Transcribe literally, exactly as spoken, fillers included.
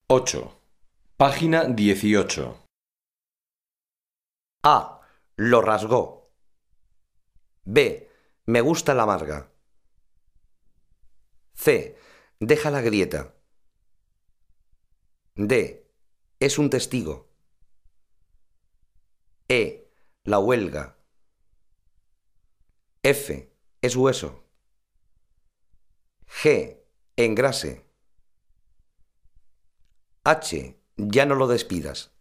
ocho. Página dieciocho. A. Lo rasgó. B. Me gusta la amarga. C. Deja la grieta. D. Es un testigo. E. La huelga. F. Es hueso. G. Engrase. H. Ya no lo despidas.